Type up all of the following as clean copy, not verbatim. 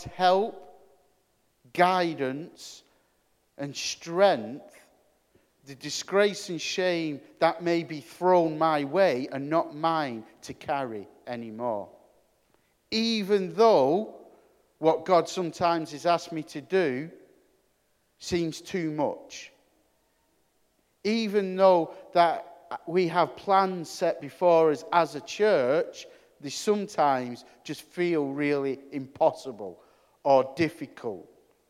help, guidance, and strength, the disgrace and shame that may be thrown my way are not mine to carry anymore. Even though what God sometimes has asked me to do seems too much. Even though that we have plans set before us as a church, they sometimes just feel really impossible or difficult,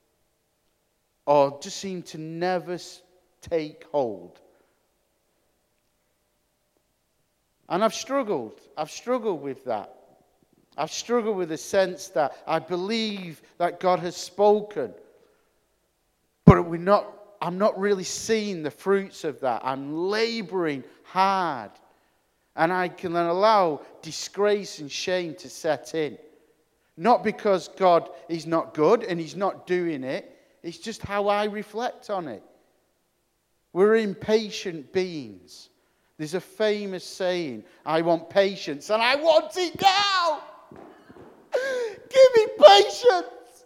or just seem to never take hold. And I've struggled with that. I've struggled with the sense that I believe that God has spoken, but I'm not really seeing the fruits of that. I'm laboring hard, and I can allow disgrace and shame to set in. Not because God is not good and he's not doing it, it's just how I reflect on it. We're impatient beings. There's a famous saying, I want patience and I want it now. Give me patience.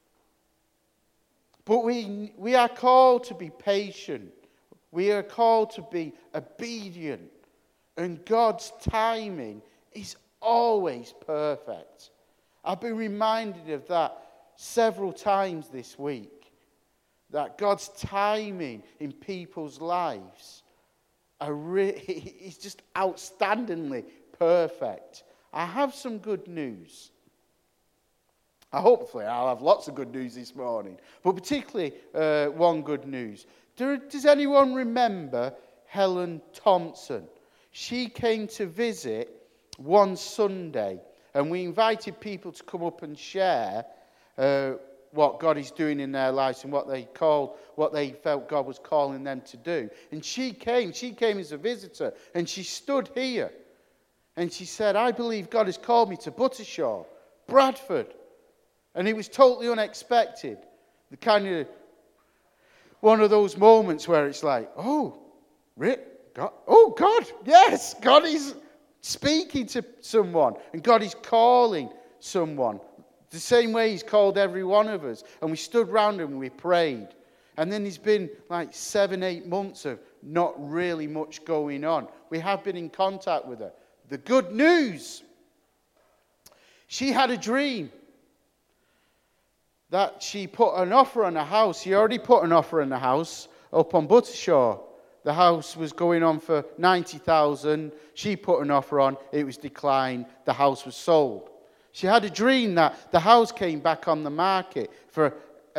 But we are called to be patient. We are called to be obedient. And God's timing is always perfect. I've been reminded of that several times this week. That God's timing in people's lives is just outstandingly perfect. I have some good news. Hopefully I'll have lots of good news this morning. But particularly one good news. Does anyone remember Helen Thompson? She came to visit one Sunday, and we invited people to come up and share what God is doing in their lives and what they felt God was calling them to do. And she came as a visitor, and she stood here, and she said, I believe God has called me to Buttershaw, Bradford. And it was totally unexpected. The kind of one of those moments where it's like, oh, God, yes, God is speaking to someone, and God is calling someone. The same way he's called every one of us. And we stood round him and we prayed. And then there's been like 7-8 months of not really much going on. We have been in contact with her. The good news, she had a dream that she put an offer on a house. She already put an offer on the house up on Buttershaw. The house was going on for 90,000. She put an offer on. It was declined. The house was sold. She had a dream that the house came back on the market for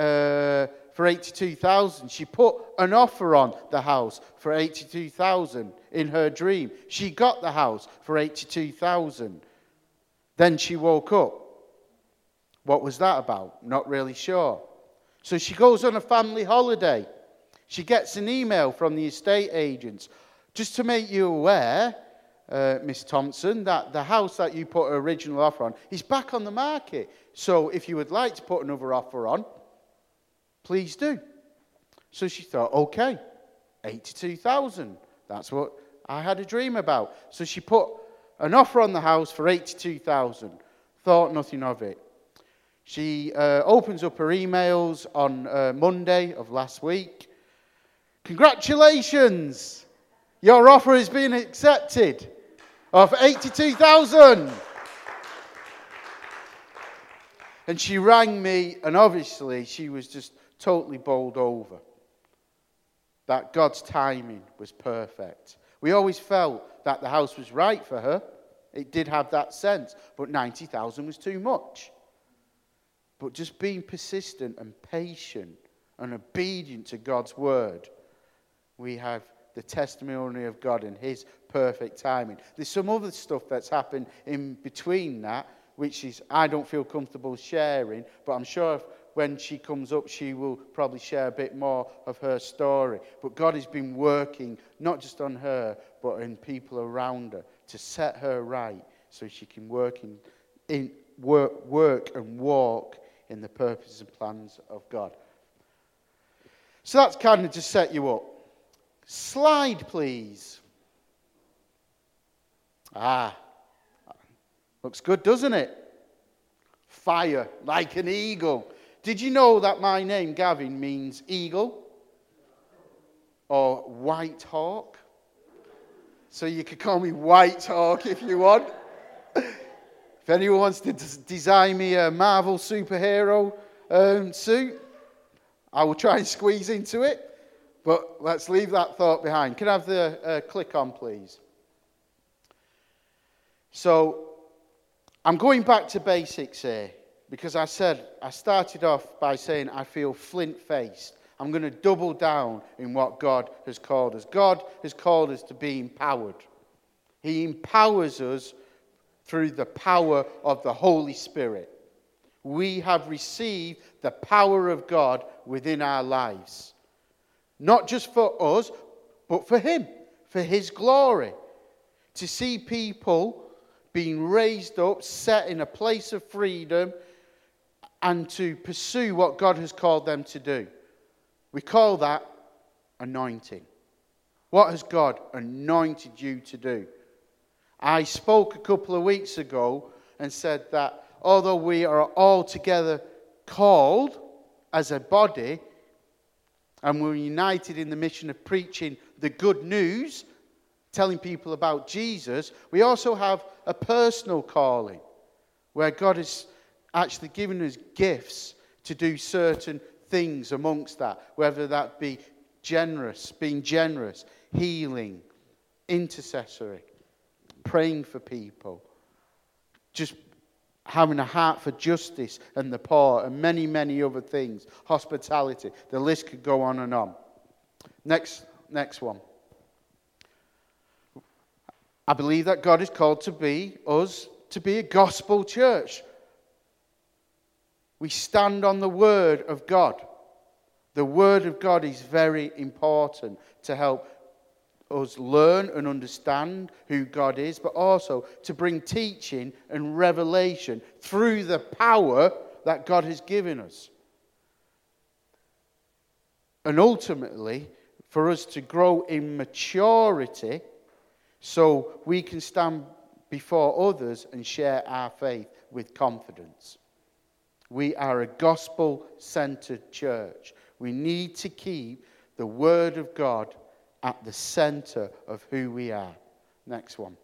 82,000. She put an offer on the house for 82,000 in her dream. She got the house for 82,000. Then she woke up. What was that about? Not really sure. So she goes on a family holiday. She gets an email from the estate agents. Just to make you aware, Miss Thompson, that the house that you put an original offer on is back on the market. So if you would like to put another offer on, please do. So she thought, okay, 82,000. That's what I had a dream about. So she put an offer on the house for 82,000. Thought nothing of it. She opens up her emails on Monday of last week. Congratulations! Your offer has been accepted of 82,000. And she rang me, and obviously she was just totally bowled over. That God's timing was perfect. We always felt that the house was right for her. It did have that sense, but 90,000 was too much. But just being persistent and patient and obedient to God's word, we have the testimony of God and his perfect timing. There's some other stuff that's happened in between that, which is I don't feel comfortable sharing, but I'm sure when she comes up, she will probably share a bit more of her story. But God has been working, not just on her, but in people around her, to set her right so she can work and walk in the purposes and plans of God. So that's kind of to set you up. Slide, please. Looks good, doesn't it? fire, like an eagle. Did you know that my name, Gavin, means eagle? Or white hawk? So you could call me White Hawk if you want. If anyone wants to design me a Marvel superhero suit, I will try and squeeze into it. But let's leave that thought behind. Can I have the click on, please? So I'm going back to basics here, because I started off by saying I feel flint-faced. I'm going to double down in what God has called us. God has called us to be empowered. He empowers us through the power of the Holy Spirit. We have received the power of God within our lives. Not just for us, but for Him, for His glory. To see people being raised up, set in a place of freedom, and to pursue what God has called them to do. We call that anointing. What has God anointed you to do? I spoke a couple of weeks ago and said that although we are all together called as a body, and we're united in the mission of preaching the good news, telling people about Jesus, we also have a personal calling where God has actually given us gifts to do certain things amongst that, whether that be being generous, healing, intercessory, praying for people, just having a heart for justice and the poor, and many, many other things, hospitality. The list could go on and on. Next one. I believe that God is called us to be a gospel church. We stand on the Word of God. The Word of God is very important to help us learn and understand who God is, but also to bring teaching and revelation through the power that God has given us. And ultimately, for us to grow in maturity so we can stand before others and share our faith with confidence. We are a gospel-centered church. We need to keep the Word of God at the center of who we are. Next one.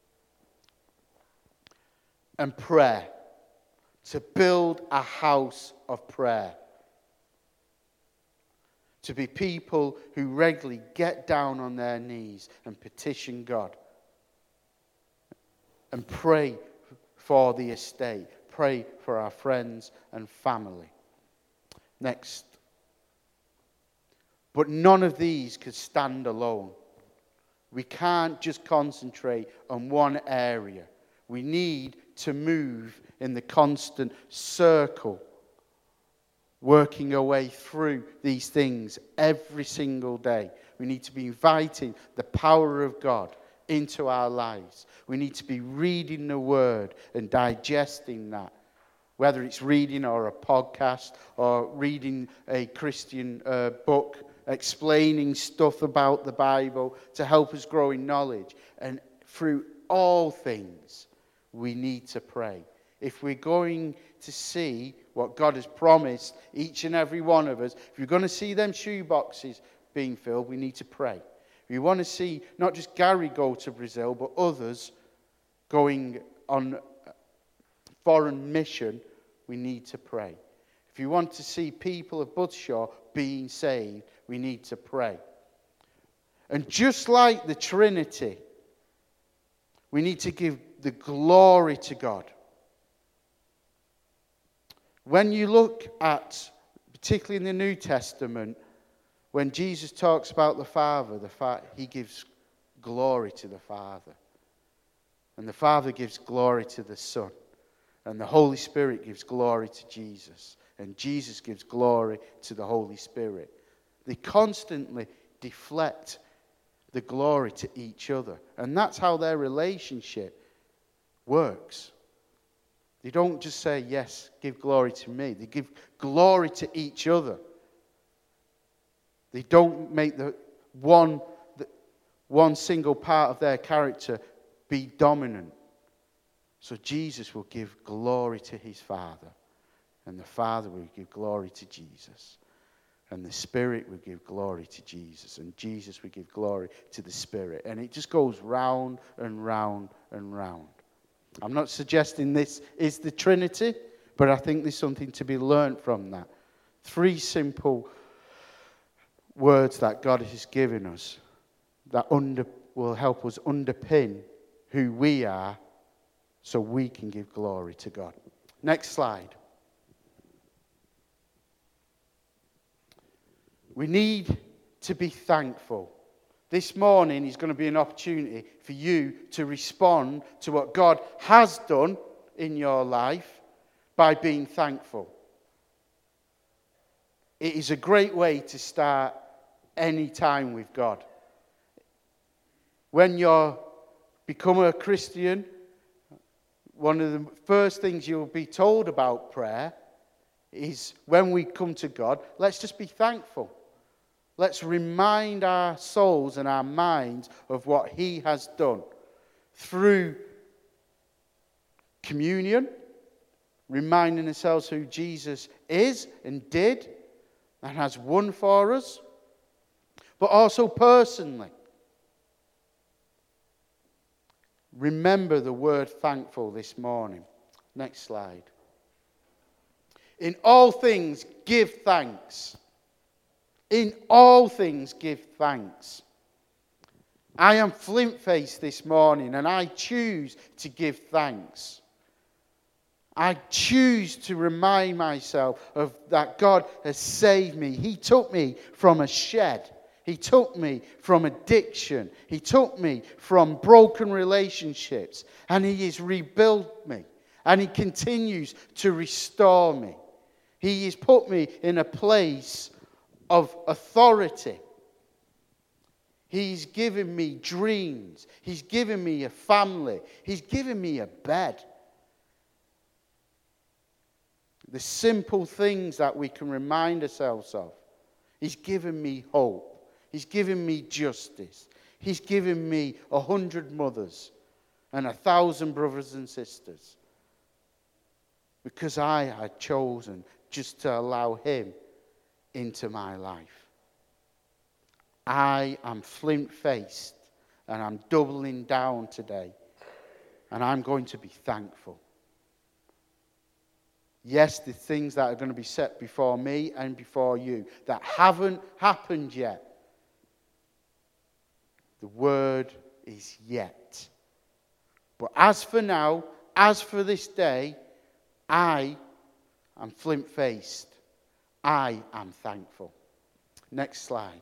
And prayer. To build a house of prayer. To be people who regularly get down on their knees and petition God. And pray for the estate. Pray for our friends and family. Next. But none of these could stand alone. We can't just concentrate on one area. We need to move in the constant circle, working our way through these things every single day. We need to be inviting the power of God into our lives. We need to be reading the Word and digesting that, whether it's reading or a podcast or reading a Christian book, explaining stuff about the Bible to help us grow in knowledge. And through all things, we need to pray. If we're going to see what God has promised each and every one of us, if you're going to see them shoe boxes being filled, we need to pray. If you want to see not just Gary go to Brazil, but others going on foreign mission, we need to pray. If you want to see people of Budshaw being saved, we need to pray. And just like the Trinity, we need to give the glory to God. When you look at, particularly in the New Testament, when Jesus talks about the Father, he gives glory to the Father. And the Father gives glory to the Son. And the Holy Spirit gives glory to Jesus. And Jesus gives glory to the Holy Spirit. They constantly deflect the glory to each other. And that's how their relationship works. They don't just say, yes, give glory to me. They give glory to each other. They don't make the one single part of their character be dominant. So Jesus will give glory to his Father, and the Father will give glory to Jesus, and the Spirit will give glory to Jesus, and Jesus will give glory to the Spirit. And it just goes round and round and round. I'm not suggesting this is the Trinity, but I think there's something to be learned from that. 3 simple words that God has given us that will help us underpin who we are so we can give glory to God. Next slide. We need to be thankful. This morning is going to be an opportunity for you to respond to what God has done in your life by being thankful. It is a great way to start any time with God. When you become a Christian, one of the first things you'll be told about prayer is when we come to God, let's just be thankful. Let's remind our souls and our minds of what he has done through communion, reminding ourselves who Jesus is and did and has won for us, but also personally. Remember the word thankful this morning. Next slide. In all things, give thanks. In all things, give thanks. I am flint-faced this morning, and I choose to give thanks. I choose to remind myself of that God has saved me. He took me from a shed. He took me from addiction. He took me from broken relationships. And he has rebuilt me. And he continues to restore me. He has put me in a place of authority. He's given me dreams. He's given me a family. He's given me a bed. The simple things that we can remind ourselves of. He's given me hope. He's given me justice. He's given me 100 mothers and 1,000 brothers and sisters. Because I had chosen just to allow him into my life. I am flint-faced and I'm doubling down today. And I'm going to be thankful. Yes, the things that are going to be set before me and before you that haven't happened yet. The word is yet. But as for now, as for this day, I am flint-faced. I am thankful. Next slide.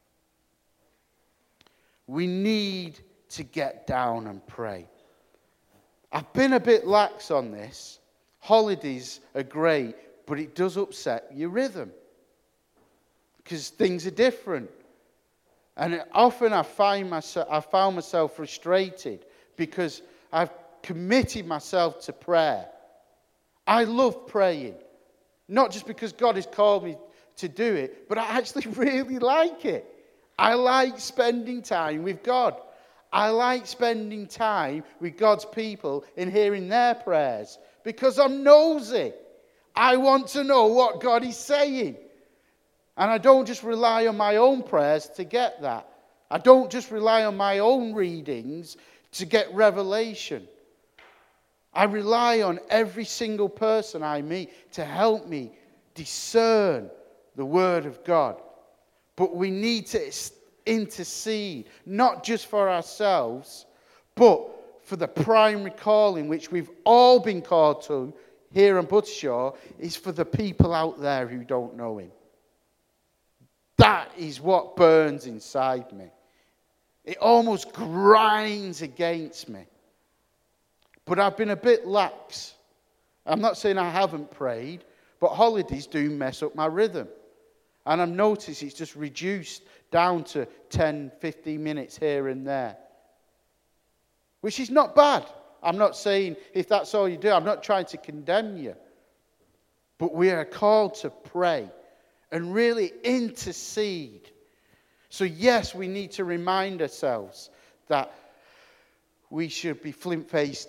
We need to get down and pray. I've been a bit lax on this. Holidays are great, but it does upset your rhythm. Because things are different. And often I found myself frustrated because I've committed myself to prayer. I love praying. Not just because God has called me to do it, but I actually really like it. I like spending time with God. I like spending time with God's people and hearing their prayers because I'm nosy. I want to know what God is saying. And I don't just rely on my own prayers to get that. I don't just rely on my own readings to get revelation. I rely on every single person I meet to help me discern the Word of God. But we need to intercede, not just for ourselves, but for the primary calling which we've all been called to here in Buttershaw, is for the people out there who don't know him. That is what burns inside me. It almost grinds against me. But I've been a bit lax. I'm not saying I haven't prayed, but holidays do mess up my rhythm. And I've noticed it's just reduced down to 10, 15 minutes here and there. Which is not bad. I'm not saying if that's all you do, I'm not trying to condemn you. But we are called to pray and really intercede. So yes, we need to remind ourselves that we should be flint-faced and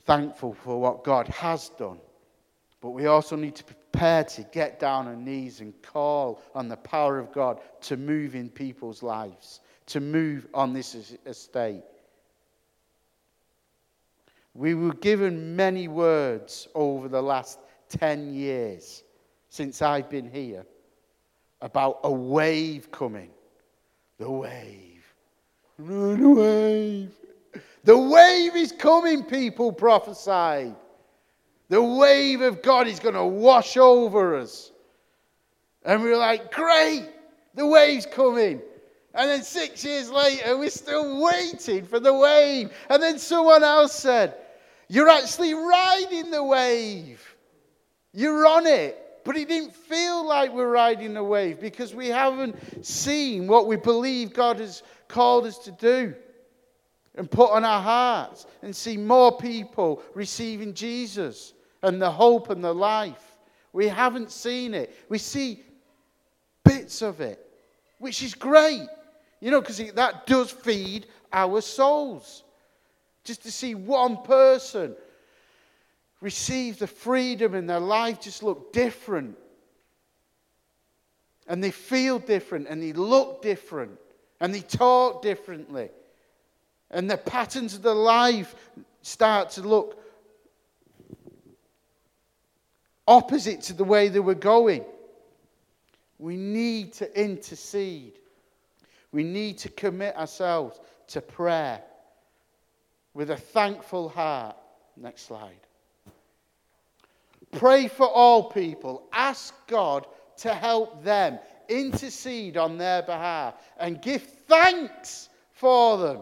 thankful for what God has done. But we also need to prepare to get down on knees and call on the power of God to move in people's lives, to move on this estate. We were given many words over the last 10 years since I've been here about a wave coming. The wave. The wave. The wave is coming, people prophesied. The wave of God is going to wash over us. And we're like, great, the wave's coming. And then 6 years later, we're still waiting for the wave. And then someone else said, you're actually riding the wave. You're on it. But it didn't feel like we're riding the wave because we haven't seen what we believe God has called us to do and put on our hearts and see more people receiving Jesus and the hope and the life. We haven't seen it. We see bits of it, which is great, because that does feed our souls. Just to see one person receive the freedom and their life just look different. And they feel different and they look different and they talk differently. And the patterns of their life start to look opposite to the way they were going. We need to intercede. We need to commit ourselves to prayer with a thankful heart. Next slide. Pray for all people. Ask God to help them. Intercede on their behalf. And give thanks for them.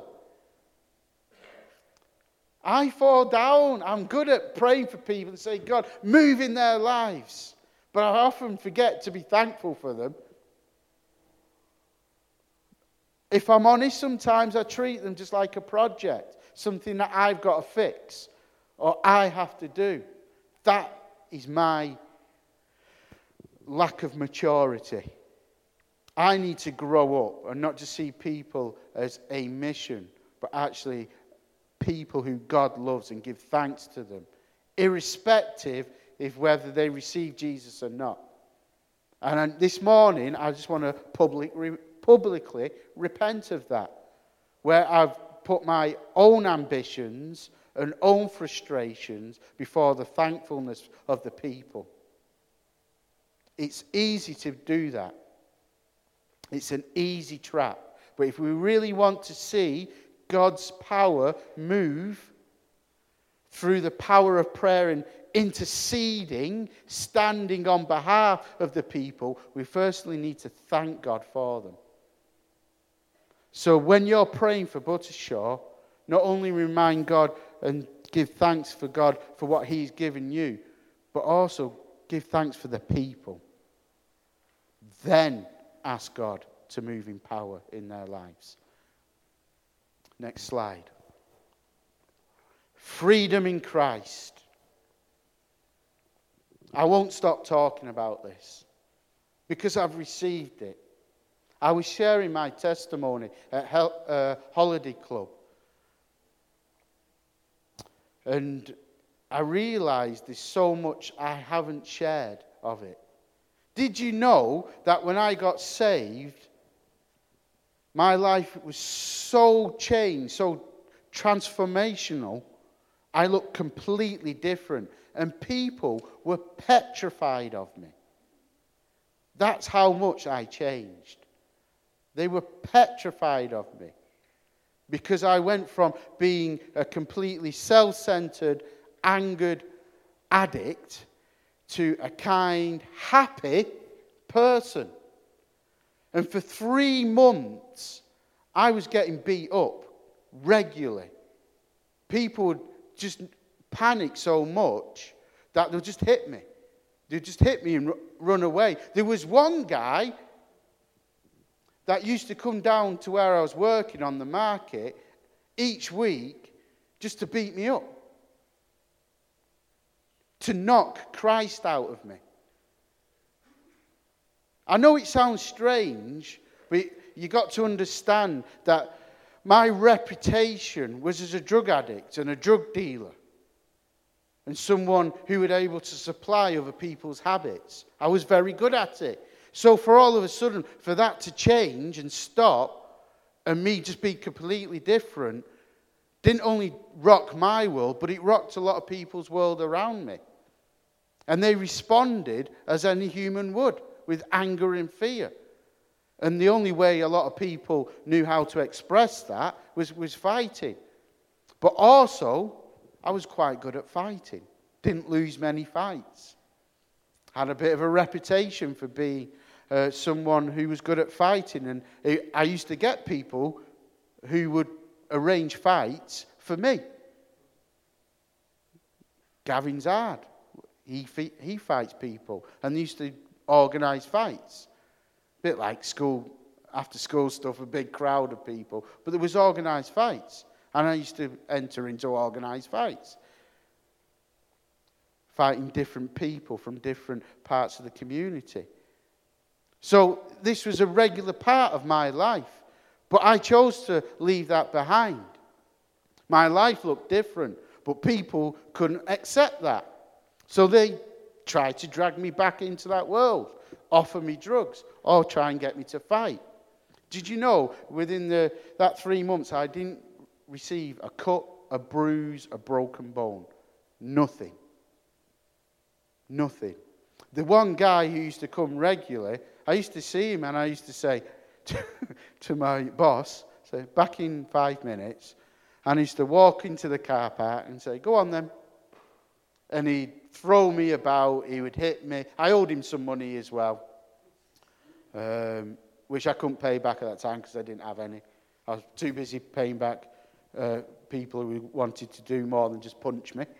I fall down. I'm good at praying for people and say, God, move in their lives. But I often forget to be thankful for them. If I'm honest, sometimes I treat them just like a project. Something that I've got to fix. Or I have to do. That is my lack of maturity. I need to grow up and not just see people as a mission, but actually people who God loves and give thanks to them, irrespective of whether they receive Jesus or not. And this morning, I just want to publicly repent of that, where I've put my own ambitions and own frustrations before the thankfulness of the people. It's easy to do that. It's an easy trap. But if we really want to see God's power move through the power of prayer and interceding, standing on behalf of the people, we firstly need to thank God for them. So when you're praying for Buttershaw, not only remind God and give thanks for God for what He's given you, but also give thanks for the people. Then ask God to move in power in their lives. Next slide. Freedom in Christ. I won't stop talking about this because I've received it. I was sharing my testimony at Holiday Club. And I realized there's so much I haven't shared of it. Did you know that when I got saved, my life was so changed, so transformational, I looked completely different. And people were petrified of me. That's how much I changed. They were petrified of me. Because I went from being a completely self-centered, angered addict to a kind, happy person. And for 3 months, I was getting beat up regularly. People would just panic so much that they'll just hit me. They'd just hit me and run away. There was one guy that used to come down to where I was working on the market each week just to beat me up. To knock Christ out of me. I know it sounds strange, but you got to understand that my reputation was as a drug addict and a drug dealer. and someone who was able to supply other people's habits. I was very good at it. So for all of a sudden, for that to change and stop, and me just be completely different, didn't only rock my world, but it rocked a lot of people's world around me. And they responded as any human would, with anger and fear. And the only way a lot of people knew how to express that was fighting. But also, I was quite good at fighting. Didn't lose many fights. Had a bit of a reputation for being someone who was good at fighting. And I used to get people who would arrange fights for me. Gavin's hard. He fights people and used to organise fights. A bit like school, after school stuff, a big crowd of people. But there was organised fights. And I used to enter into organised fights. Fighting different people from different parts of the community. So this was a regular part of my life. But I chose to leave that behind. My life looked different, but people couldn't accept that. So they tried to drag me back into that world, offer me drugs, or try and get me to fight. Did you know, within that 3 months, I didn't receive a cut, a bruise, a broken bone. Nothing. Nothing. The one guy who used to come regularly, I used to see him and I used to say to my boss, say, back in 5 minutes, and he used to walk into the car park and say, go on then. And he'd throw me about, he would hit me. I owed him some money as well, which I couldn't pay back at that time because I didn't have any. I was too busy paying back people who wanted to do more than just punch me.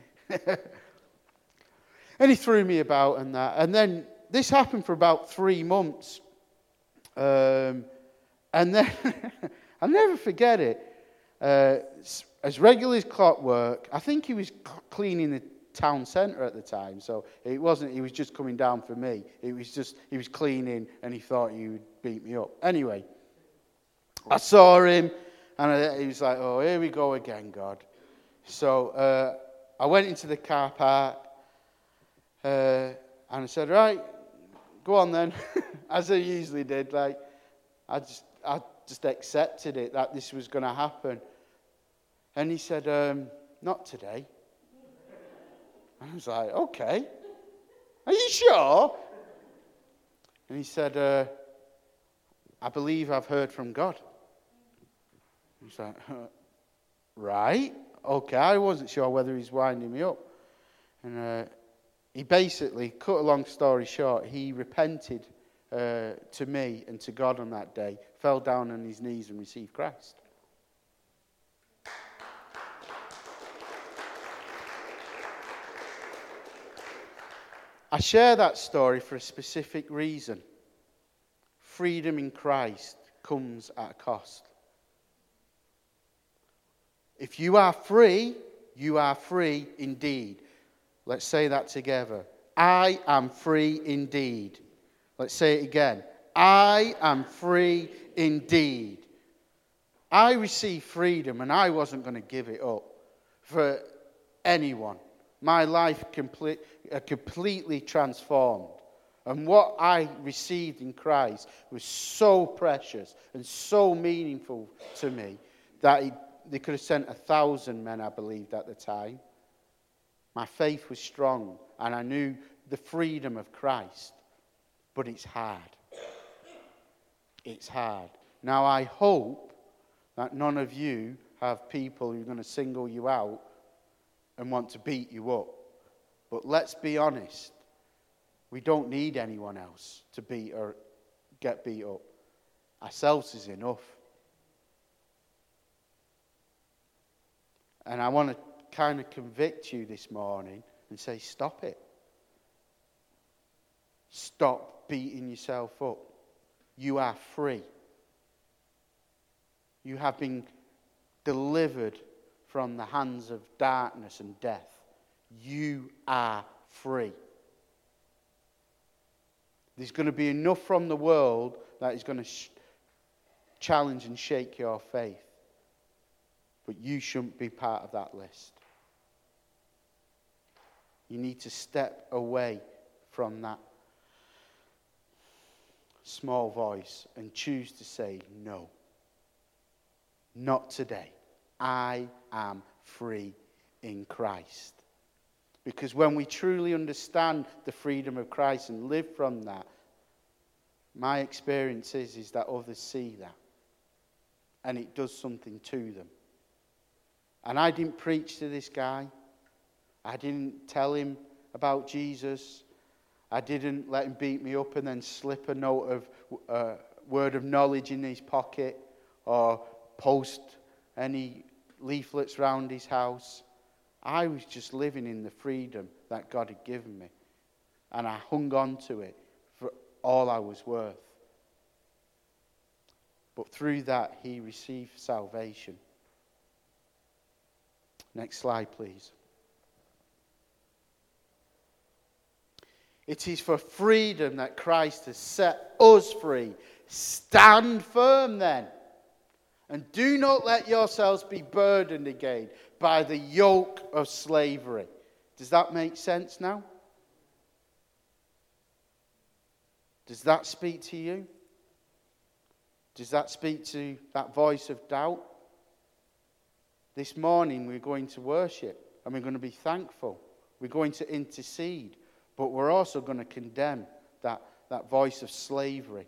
And he threw me about and that. And then this happened for about 3 months. And then, I'll never forget it. As regular as clockwork, I think he was cleaning the town centre at the time. So it wasn't, he was just coming down for me. It was just, he was cleaning and he thought he would beat me up. Anyway, I saw him and he was like, oh, here we go again, God. So I went into the car park and I said, right, go on then, as I usually did. Like, I just accepted it, that this was going to happen. And he said, not today. I was like, okay, are you sure? And he said, I believe I've heard from God. I was like, right, okay, I wasn't sure whether he's winding me up. And he basically, cut a long story short, he repented to me and to God on that day, fell down on his knees and received Christ. I share that story for a specific reason. Freedom in Christ comes at a cost. If you are free indeed. Let's say that together. I am free indeed. Let's say it again. I am free indeed. I received freedom and I wasn't going to give it up for anyone. My life completely transformed. And what I received in Christ was so precious and so meaningful to me that they could have sent 1,000 men, I believed, at the time. My faith was strong and I knew the freedom of Christ. But it's hard. It's hard. Now I hope that none of you have people who are going to single you out and want to beat you up. But let's be honest. We don't need anyone else to beat or get beat up. Ourselves is enough. And I want to kind of convict you this morning and say, stop it. Stop beating yourself up. You are free. You have been delivered from the hands of darkness and death. You are free. There's going to be enough from the world that is going to challenge and shake your faith. But you shouldn't be part of that list. You need to step away from that small voice and choose to say, no, not today. I am free in Christ. Because when we truly understand the freedom of Christ and live from that, my experience is that others see that. And it does something to them. And I didn't preach to this guy. I didn't tell him about Jesus. I didn't let him beat me up and then slip a note of word of knowledge in his pocket or post any leaflets round his house. I was just living in the freedom that God had given me. And I hung on to it for all I was worth. But through that, he received salvation. Next slide, please. It is for freedom that Christ has set us free. Stand firm then. And do not let yourselves be burdened again by the yoke of slavery. Does that make sense now? Does that speak to you? Does that speak to that voice of doubt? This morning we're going to worship and we're going to be thankful. We're going to intercede. But we're also going to condemn that voice of slavery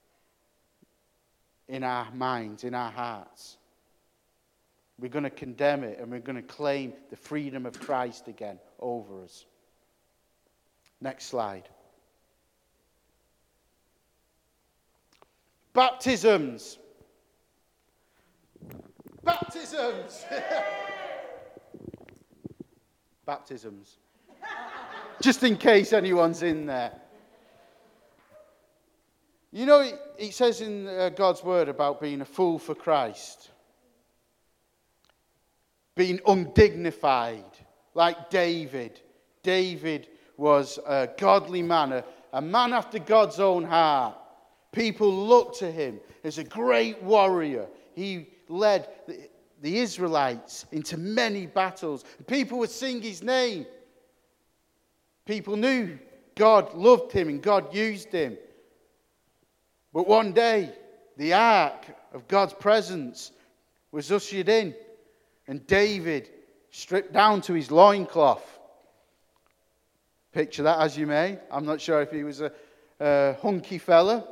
in our minds, in our hearts. We're going to condemn it and we're going to claim the freedom of Christ again over us. Next slide. Baptisms. Baptisms. Baptisms. Just in case anyone's in there. You know, it says in God's word about being a fool for Christ. Being undignified, like David. David was a godly man, a man after God's own heart. People looked to him as a great warrior. He led the Israelites into many battles. People would sing his name. People knew God loved him and God used him. But one day, the ark of God's presence was ushered in. And David stripped down to his loincloth. Picture that as you may. I'm not sure if he was a hunky fella.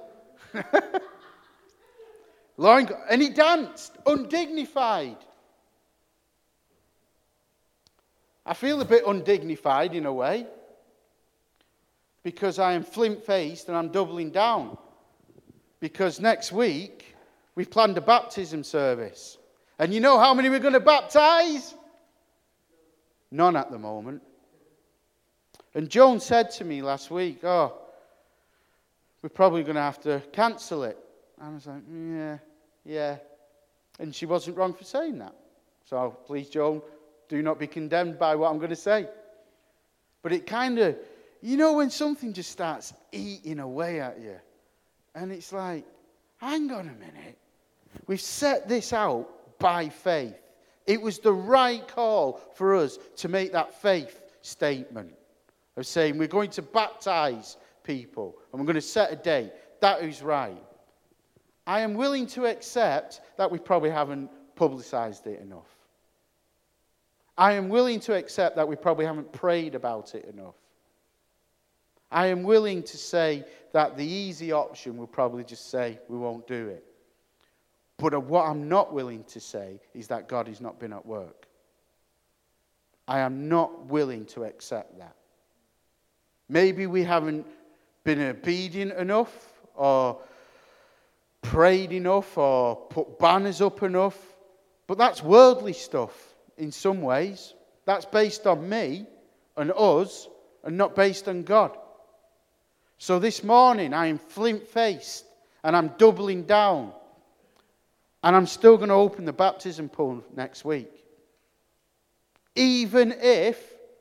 And he danced, undignified. I feel a bit undignified in a way. Because I am flint-faced and I'm doubling down. Because next week, we've planned a baptism service. And you know how many we're going to baptize? None at the moment. And Joan said to me last week, we're probably going to have to cancel it. And I was like, yeah. And she wasn't wrong for saying that. So please, Joan, do not be condemned by what I'm going to say. But it kind of, you know when something just starts eating away at you. And it's like, hang on a minute. We've set this out by faith. It was the right call for us to make that faith statement of saying we're going to baptize people and we're going to set a date. That is right. I am willing to accept that we probably haven't publicized it enough. I am willing to accept that we probably haven't prayed about it enough. I am willing to say that the easy option will probably just say we won't do it. But what I'm not willing to say is that God has not been at work. I am not willing to accept that. Maybe we haven't been obedient enough or prayed enough or put banners up enough. But that's worldly stuff in some ways. That's based on me and us and not based on God. So this morning I am flint-faced and I'm doubling down. And I'm still going to open the baptism pool next week. Even if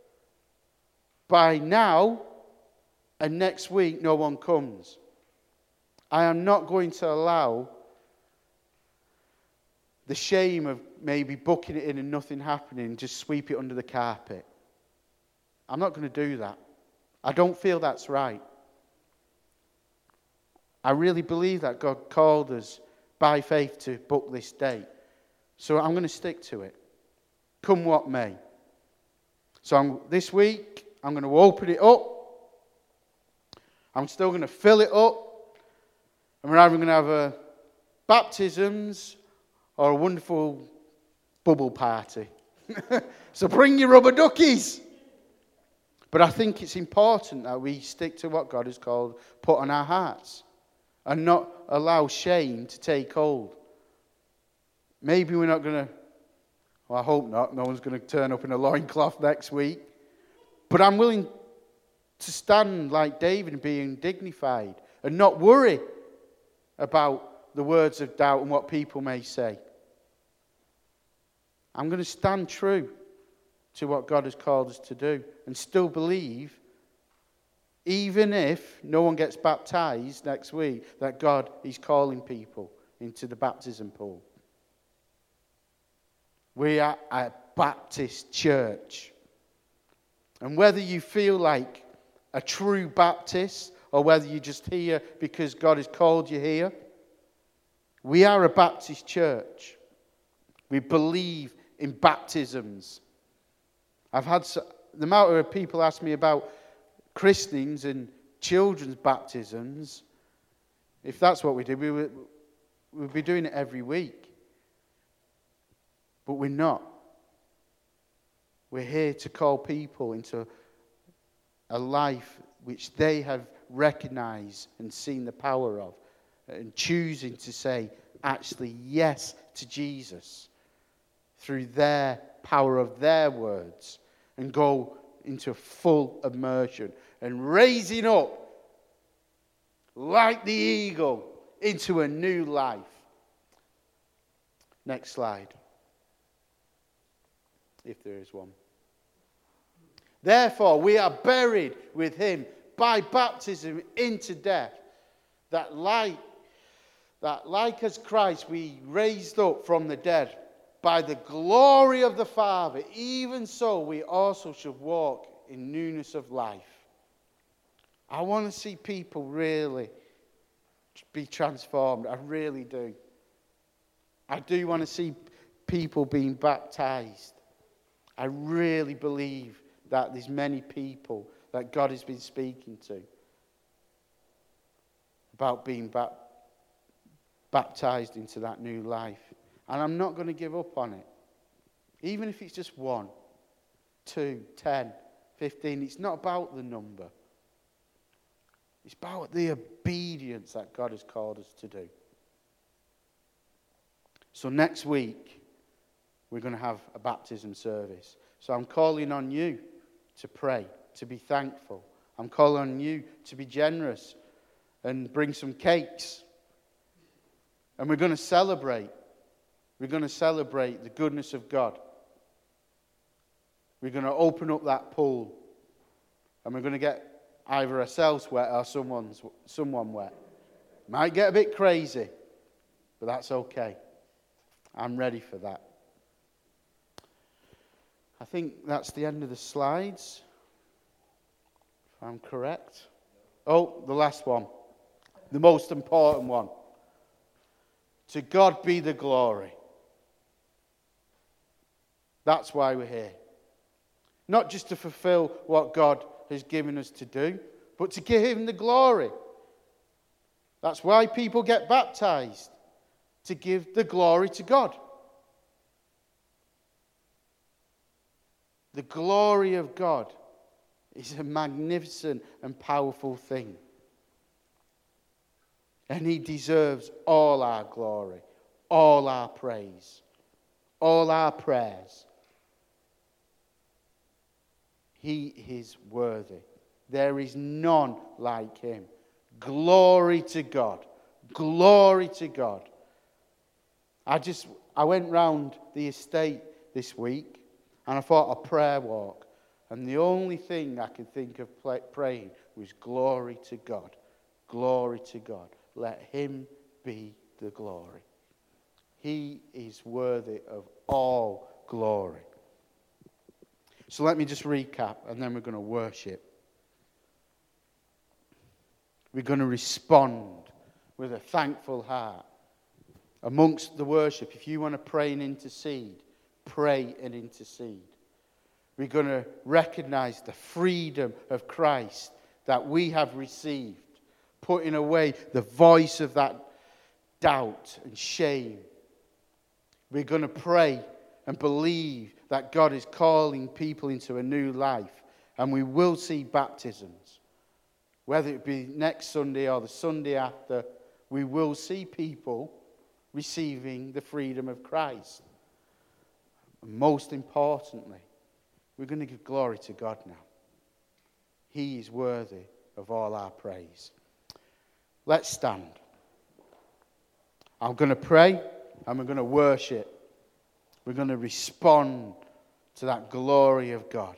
by now and next week no one comes. I am not going to allow the shame of maybe booking it in and nothing happening, just sweep it under the carpet. I'm not going to do that. I don't feel that's right. I really believe that God called us by faith to book this date. So I'm going to stick to it, come what may. So this week, I'm going to open it up. I'm still going to fill it up. And we're either going to have a baptisms or a wonderful bubble party. So bring your rubber duckies. But I think it's important that we stick to what God has called, put on our hearts, and not allow shame to take hold. Maybe we're not going to, well, I hope not, no one's going to turn up in a loincloth next week. But I'm willing to stand like David, being dignified and not worry about the words of doubt and what people may say. I'm going to stand true to what God has called us to do and still believe, even if no one gets baptized next week, that God is calling people into the baptism pool. We are a Baptist church. And whether you feel like a true Baptist or whether you're just here because God has called you here, we are a Baptist church. We believe in baptisms. I've had the amount of people ask me about christenings and children's baptisms. If that's what we do, we'd be doing it every week. But we're not. We're here to call people into a life which they have recognized and seen the power of, and choosing to say, actually, yes to Jesus through their power of their words, and go into full immersion and raising up like the eagle into a new life. Next slide, if there is one. Therefore, we are buried with him by baptism into death, that like as Christ we raised up from the dead by the glory of the Father, even so we also should walk in newness of life. I want to see people really be transformed. I really do. I do want to see people being baptized. I really believe that there's many people that God has been speaking to about being baptized into that new life. And I'm not going to give up on it. Even if it's just 1, 2, 10, 15. It's not about the number. It's about the obedience that God has called us to do. So next week, we're going to have a baptism service. So I'm calling on you to pray, to be thankful. I'm calling on you to be generous and bring some cakes. And we're going to celebrate. We're going to celebrate the goodness of God. We're going to open up that pool. And we're going to get either ourselves wet or someone wet. Might get a bit crazy, but that's okay. I'm ready for that. I think that's the end of the slides, if I'm correct. Oh, the last one. The most important one. To God be the glory. That's why we're here. Not just to fulfill what God has given us to do, but to give him the glory. That's why people get baptized. To give the glory to God. The glory of God is a magnificent and powerful thing. And he deserves all our glory, all our praise, all our prayers. He is worthy. There is none like him. Glory to God. Glory to God. I went round the estate this week and I thought a prayer walk. And the only thing I could think of praying was glory to God. Glory to God. Let him be the glory. He is worthy of all glory. So let me just recap, and then we're going to worship. We're going to respond with a thankful heart. Amongst the worship, if you want to pray and intercede, pray and intercede. We're going to recognize the freedom of Christ that we have received, putting away the voice of that doubt and shame. We're going to pray and believe that God is calling people into a new life, and we will see baptisms. Whether it be next Sunday or the Sunday after, we will see people receiving the freedom of Christ. And most importantly, we're going to give glory to God now. He is worthy of all our praise. Let's stand. I'm going to pray and we're going to worship. We're going to respond to that glory of God.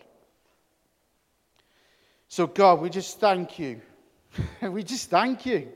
So God, we just thank you. We just thank you.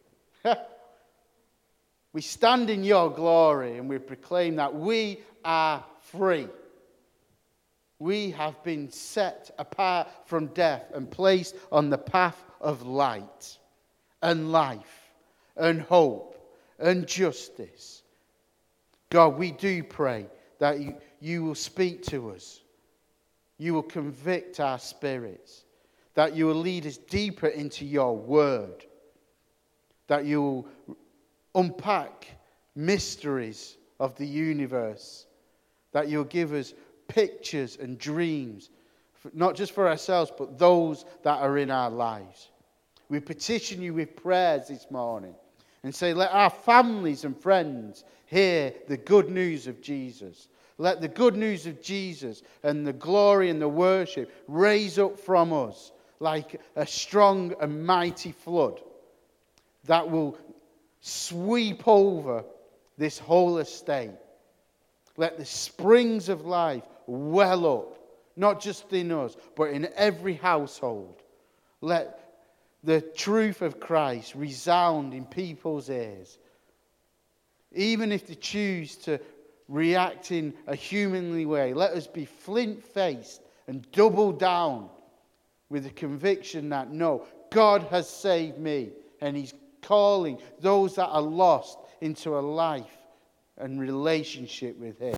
We stand in your glory and we proclaim that we are free. We have been set apart from death and placed on the path of light and life and hope and justice. God, we do pray that you will speak to us. You will convict our spirits. That you will lead us deeper into your word. That you will unpack mysteries of the universe. That you'll give us pictures and dreams, not just for ourselves, but those that are in our lives. We petition you with prayers this morning and say, let our families and friends hear the good news of Jesus. Let the good news of Jesus and the glory and the worship raise up from us like a strong and mighty flood that will sweep over this whole estate. Let the springs of life well up, not just in us, but in every household. Let the truth of Christ resound in people's ears. Even if they choose to react in a humanly way, let us be flint-faced and double down with the conviction that, no, God has saved me, and he's calling those that are lost into a life and relationship with him.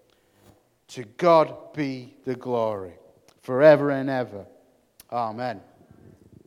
To God be the glory, forever and ever. Amen.